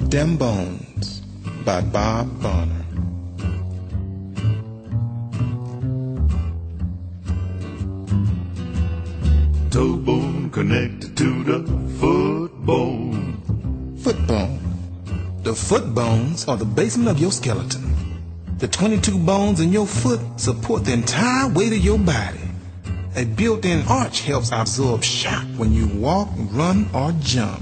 Them Bones by Bob Bonner. Toe bone connected to the foot bone. Foot bone. The foot bones are the basement of your skeleton. The 22 bones in your foot support the entire weight of your body. A built-in arch helps absorb shock when you walk, run, or jump.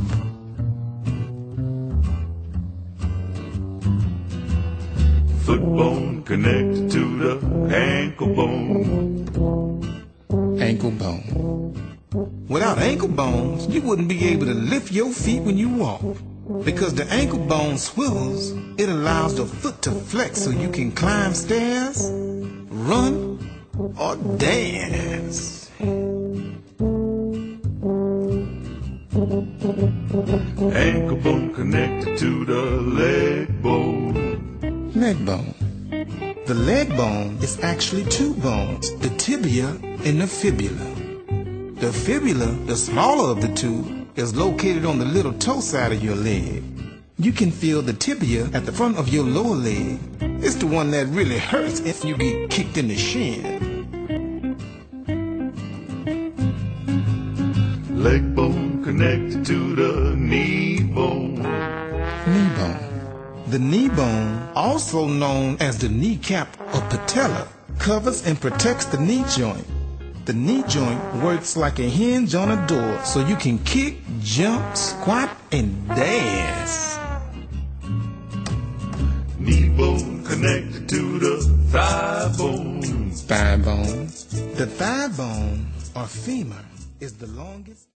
Foot bone connected to the ankle bone. Ankle bone. Without ankle bones, you wouldn't be able to lift your feet when you walk. Because the ankle bone swivels, it allows the foot to flex so you can climb stairs, run, or dance. Ankle bone connected to the leg bone. Leg bone. The leg bone is actually two bones, the tibia and the fibula. The fibula, the smaller of the two, is located on the little toe side of your leg. You can feel the tibia at the front of your lower leg. It's the one that really hurts if you get kicked in the shin. Leg bone connected to the knee bone. Knee bone. The knee bone, also known as the kneecap or patella, covers and protects the knee joint. The knee joint works like a hinge on a door, so you can kick, jump, squat, and dance. Knee bone connected to the thigh bone. Thigh bone. The thigh bone, or femur, is the longest.